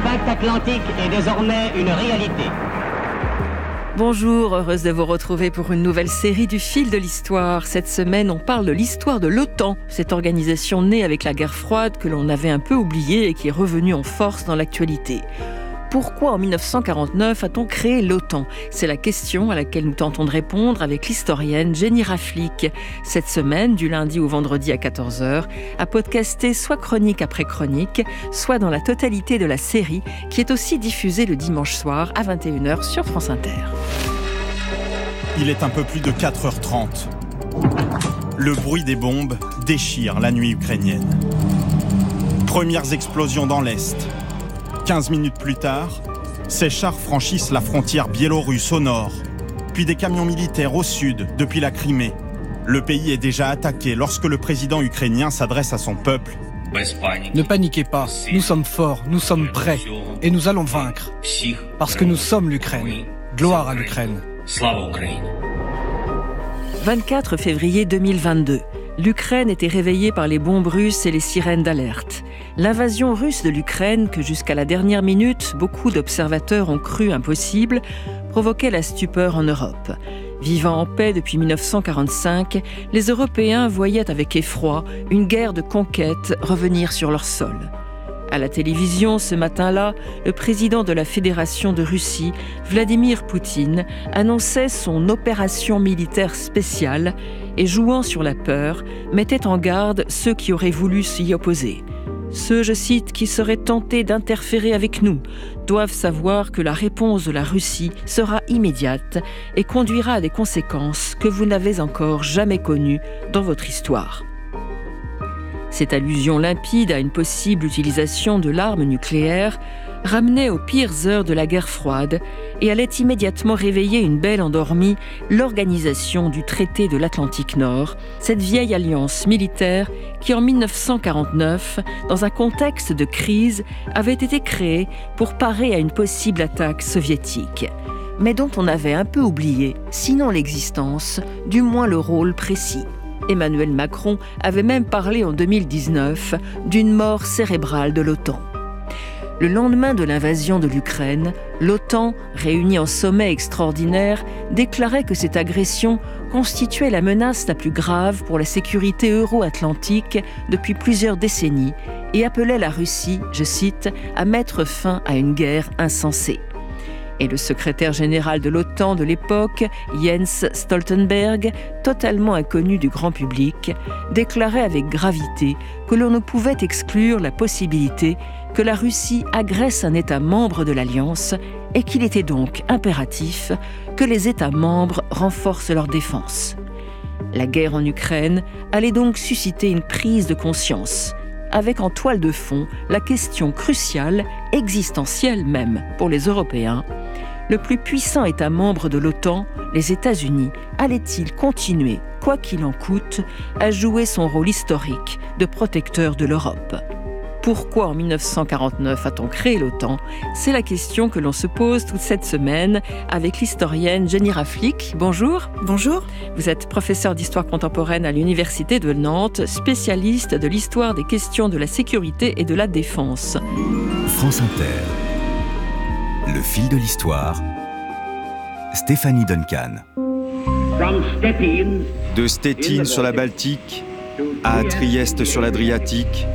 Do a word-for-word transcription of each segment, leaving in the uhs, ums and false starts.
pacte atlantique est désormais une réalité. Bonjour, heureuse de vous retrouver pour une nouvelle série du fil de l'histoire. Cette semaine, on parle de l'histoire de l'OTAN, cette organisation née avec la guerre froide que l'on avait un peu oubliée et qui est revenue en force dans l'actualité. Pourquoi en dix-neuf cent quarante-neuf a-t-on créé l'OTAN ? C'est la question à laquelle nous tentons de répondre avec l'historienne Jenny Raflick. Cette semaine, du lundi au vendredi à quatorze heures, à podcaster soit chronique après chronique, soit dans la totalité de la série qui est aussi diffusée le dimanche soir à vingt et une heures sur France Inter. Il est un peu plus de quatre heures trente. Le bruit des bombes déchire la nuit ukrainienne. Premières explosions dans l'Est. quinze minutes plus tard, ces chars franchissent la frontière biélorusse au nord, puis des camions militaires au sud, depuis la Crimée. Le pays est déjà attaqué lorsque le président ukrainien s'adresse à son peuple. Ne paniquez pas, nous sommes forts, nous sommes prêts, et nous allons vaincre, parce que nous sommes l'Ukraine. Gloire à l'Ukraine. vingt-quatre février deux mille vingt-deux. L'Ukraine était réveillée par les bombes russes et les sirènes d'alerte. L'invasion russe de l'Ukraine, que jusqu'à la dernière minute, beaucoup d'observateurs ont cru impossible, provoquait la stupeur en Europe. Vivant en paix depuis dix-neuf cent quarante-cinq, les Européens voyaient avec effroi une guerre de conquête revenir sur leur sol. À la télévision, ce matin-là, le président de la Fédération de Russie, Vladimir Poutine, annonçait son opération militaire spéciale et, jouant sur la peur, mettait en garde ceux qui auraient voulu s'y opposer. Ceux, je cite, qui seraient tentés d'interférer avec nous, doivent savoir que la réponse de la Russie sera immédiate et conduira à des conséquences que vous n'avez encore jamais connues dans votre histoire. Cette allusion limpide à une possible utilisation de l'arme nucléaire ramenait aux pires heures de la guerre froide et allait immédiatement réveiller une belle endormie l'organisation du traité de l'Atlantique Nord, cette vieille alliance militaire qui en dix-neuf cent quarante-neuf, dans un contexte de crise, avait été créée pour parer à une possible attaque soviétique, mais dont on avait un peu oublié, sinon l'existence, du moins le rôle précis. Emmanuel Macron avait même parlé en deux mille dix-neuf d'une mort cérébrale de l'OTAN. Le lendemain de l'invasion de l'Ukraine, l'OTAN, réunie en sommet extraordinaire, déclarait que cette agression constituait la menace la plus grave pour la sécurité euro-atlantique depuis plusieurs décennies et appelait la Russie, je cite, à mettre fin à une guerre insensée. Et le secrétaire général de l'OTAN de l'époque, Jens Stoltenberg, totalement inconnu du grand public, déclarait avec gravité que l'on ne pouvait exclure la possibilité que la Russie agresse un État membre de l'Alliance et qu'il était donc impératif que les États membres renforcent leur défense. La guerre en Ukraine allait donc susciter une prise de conscience, avec en toile de fond la question cruciale, existentielle même pour les Européens. Le plus puissant État membre de l'OTAN, les États-Unis, allait-il continuer, quoi qu'il en coûte, à jouer son rôle historique de protecteur de l'Europe ? Pourquoi en dix-neuf cent quarante-neuf a-t-on créé l'OTAN ? C'est la question que l'on se pose toute cette semaine avec l'historienne Jenny Raflick. Bonjour. Bonjour. Vous êtes professeure d'histoire contemporaine à l'Université de Nantes, spécialiste de l'histoire des questions de la sécurité et de la défense. France Inter. Le fil de l'histoire. Stéphanie Duncan. De Stettin sur la Baltique à Trieste sur l'Adriatique,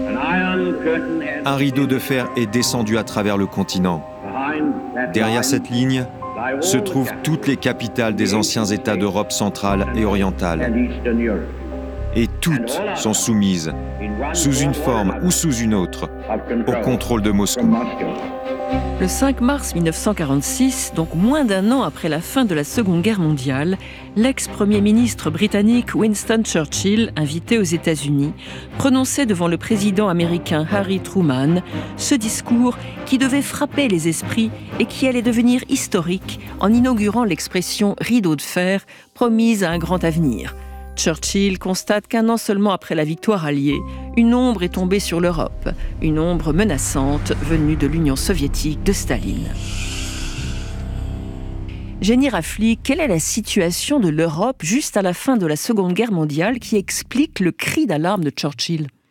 un rideau de fer est descendu à travers le continent. Derrière cette ligne se trouvent toutes les capitales des anciens États d'Europe centrale et orientale. Et toutes sont soumises, sous une forme ou sous une autre, au contrôle de Moscou. Le cinq mars dix-neuf cent quarante-six, donc moins d'un an après la fin de la Seconde Guerre mondiale, l'ex-premier ministre britannique Winston Churchill, invité aux États-Unis, prononçait devant le président américain Harry Truman ce discours qui devait frapper les esprits et qui allait devenir historique en inaugurant l'expression « rideau de fer » promise à un grand avenir. Churchill constate qu'un an seulement après la victoire alliée, une ombre est tombée sur l'Europe, une ombre menaçante venue de l'Union soviétique de Staline. Jenny Raflick, quelle est la situation de l'Europe juste à la fin de la Seconde Guerre mondiale qui explique le cri d'alarme de Churchill ?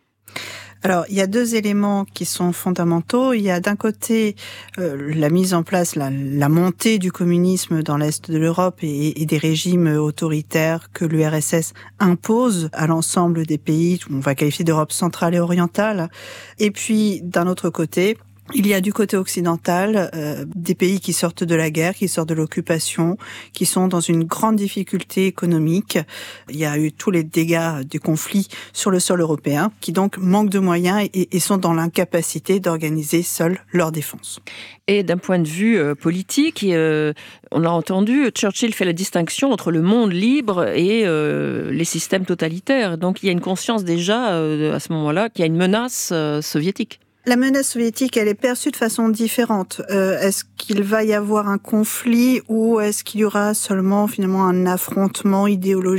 Alors, il y a deux éléments qui sont fondamentaux. Il y a d'un côté euh, la mise en place, la, la montée du communisme dans l'Est de l'Europe et, et des régimes autoritaires que l'U R S S impose à l'ensemble des pays, on va qualifier d'Europe centrale et orientale. Et puis, d'un autre côté, il y a du côté occidental euh, des pays qui sortent de la guerre, qui sortent de l'occupation, qui sont dans une grande difficulté économique. Il y a eu tous les dégâts du conflit sur le sol européen, qui donc manquent de moyens et, et sont dans l'incapacité d'organiser seuls leur défense. Et d'un point de vue euh, politique, euh, on l'a entendu, Churchill fait la distinction entre le monde libre et euh, les systèmes totalitaires. Donc il y a une conscience déjà, euh, à ce moment-là, qu'il y a une menace euh, soviétique. La menace soviétique, elle est perçue de façon différente. Euh, est-ce qu'il va y avoir un conflit ou est-ce qu'il y aura seulement finalement un affrontement idéologique ?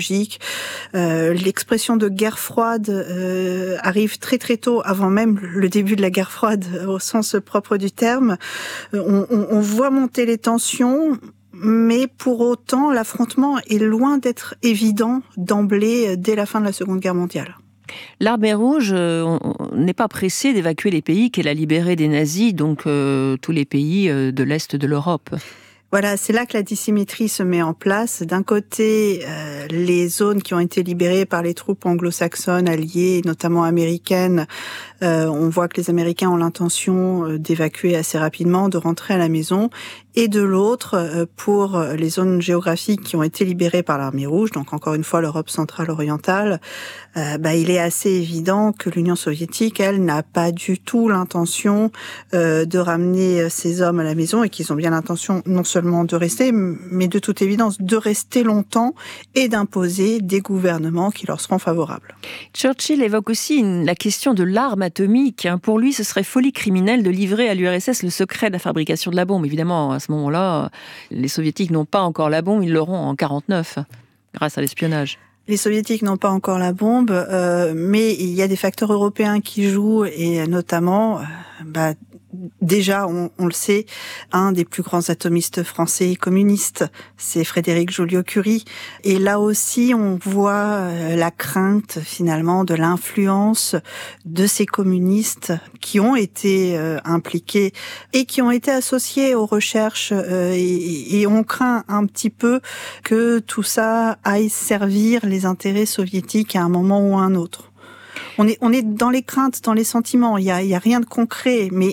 euh, L'expression de guerre froide euh, arrive très très tôt, avant même le début de la guerre froide au sens propre du terme. On, on, on voit monter les tensions. Mais pour autant, l'affrontement est loin d'être évident d'emblée dès la fin de la Seconde Guerre mondiale. L'Armée rouge euh, n'est pas pressée d'évacuer les pays qu'elle a libérés des nazis, donc euh, tous les pays euh, de l'Est de l'Europe. Voilà, c'est là que la dissymétrie se met en place. D'un côté, euh, les zones qui ont été libérées par les troupes anglo-saxonnes alliées, notamment américaines, euh, on voit que les Américains ont l'intention d'évacuer assez rapidement, de rentrer à la maison. Et de l'autre, euh, pour les zones géographiques qui ont été libérées par l'Armée rouge, donc encore une fois l'Europe centrale orientale, euh, bah, il est assez évident que l'Union soviétique, elle, n'a pas du tout l'intention euh, de ramener ces hommes à la maison et qu'ils ont bien l'intention non seulement de rester, mais de toute évidence de rester longtemps et d'imposer des gouvernements qui leur seront favorables. Churchill évoque aussi une, la question de l'arme atomique. Pour lui, ce serait folie criminelle de livrer à l'U R S S le secret de la fabrication de la bombe. Évidemment, à ce moment-là, les soviétiques n'ont pas encore la bombe, ils l'auront en quarante-neuf, grâce à l'espionnage. Les soviétiques n'ont pas encore la bombe, euh, mais il y a des facteurs européens qui jouent, et notamment, euh, bah, déjà, on, on le sait, un des plus grands atomistes français communistes, c'est Frédéric Joliot-Curie. Et là aussi, on voit la crainte, finalement, de l'influence de ces communistes qui ont été euh, impliqués et qui ont été associés aux recherches. Euh, et, et on craint un petit peu que tout ça aille servir les intérêts soviétiques à un moment ou à un autre. On est, on est dans les craintes, dans les sentiments. Il y a, il y a rien de concret, mais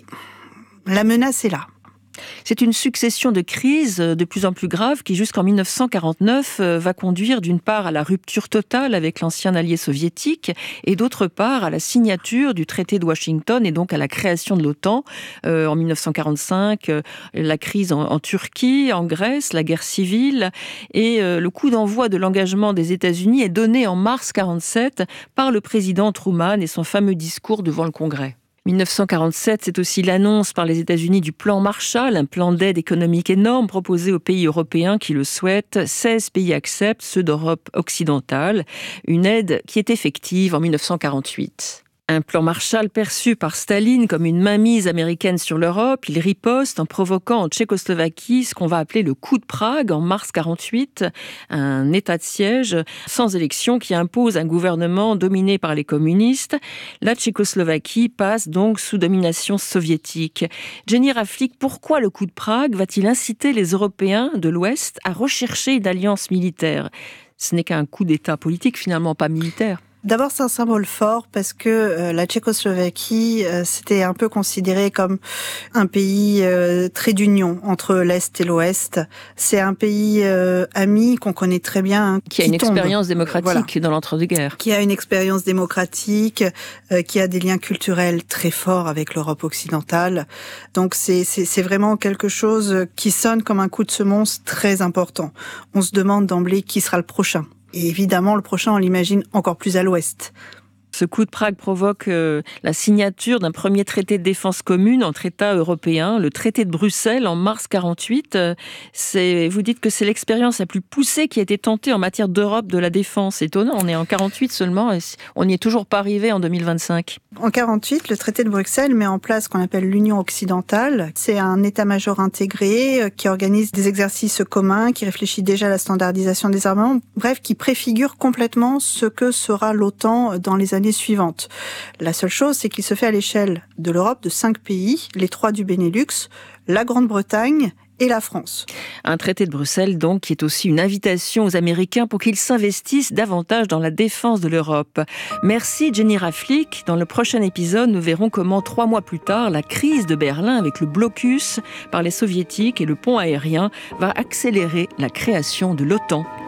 la menace est là. C'est une succession de crises de plus en plus graves qui, jusqu'en dix-neuf cent quarante-neuf, va conduire d'une part à la rupture totale avec l'ancien allié soviétique et d'autre part à la signature du traité de Washington et donc à la création de l'OTAN. Euh, en dix-neuf cent quarante-cinq, euh, la crise en, en Turquie, en Grèce, la guerre civile et euh, le coup d'envoi de l'engagement des États-Unis est donné en mars quarante-sept par le président Truman et son fameux discours devant le Congrès. dix-neuf cent quarante-sept, c'est aussi l'annonce par les États-Unis du plan Marshall, un plan d'aide économique énorme proposé aux pays européens qui le souhaitent. seize pays acceptent, ceux d'Europe occidentale. Une aide qui est effective en dix-neuf cent quarante-huit. Un plan Marshall perçu par Staline comme une mainmise américaine sur l'Europe. Il riposte en provoquant en Tchécoslovaquie ce qu'on va appeler le coup de Prague en mars quarante-huit, un état de siège sans élection qui impose un gouvernement dominé par les communistes. La Tchécoslovaquie passe donc sous domination soviétique. Jenny Raflik, pourquoi le coup de Prague va-t-il inciter les Européens de l'Ouest à rechercher une alliance militaire ? Ce n'est qu'un coup d'État politique, finalement pas militaire. D'abord, c'est un symbole fort parce que euh, la Tchécoslovaquie, euh, c'était un peu considéré comme un pays euh, très d'union entre l'Est et l'Ouest. C'est un pays euh, ami qu'on connaît très bien. Hein, qui a qui une tombe. expérience démocratique voilà. dans l'entre-deux-guerres. Qui a une expérience démocratique, euh, qui a des liens culturels très forts avec l'Europe occidentale. Donc c'est, c'est, c'est vraiment quelque chose qui sonne comme un coup de semonce très important. On se demande d'emblée qui sera le prochain. Et évidemment, le prochain, on l'imagine encore plus à l'ouest. Ce coup de Prague provoque euh, la signature d'un premier traité de défense commune entre États européens, le traité de Bruxelles en mars quarante-huit. Euh, c'est, vous dites que c'est l'expérience la plus poussée qui a été tentée en matière d'Europe de la défense. Étonnant, on est en quarante-huit seulement et on n'y est toujours pas arrivé en deux mille vingt-cinq. En quarante-huit, le traité de Bruxelles met en place ce qu'on appelle l'Union occidentale. C'est un état-major intégré qui organise des exercices communs, qui réfléchit déjà à la standardisation des armements, bref, qui préfigure complètement ce que sera l'OTAN dans les années l'année suivante. La seule chose, c'est qu'il se fait à l'échelle de l'Europe de cinq pays, les trois du Benelux, la Grande-Bretagne et la France. Un traité de Bruxelles, donc, qui est aussi une invitation aux Américains pour qu'ils s'investissent davantage dans la défense de l'Europe. Merci Jenny Raflick. Dans le prochain épisode, nous verrons comment, trois mois plus tard, la crise de Berlin avec le blocus par les soviétiques et le pont aérien va accélérer la création de l'OTAN.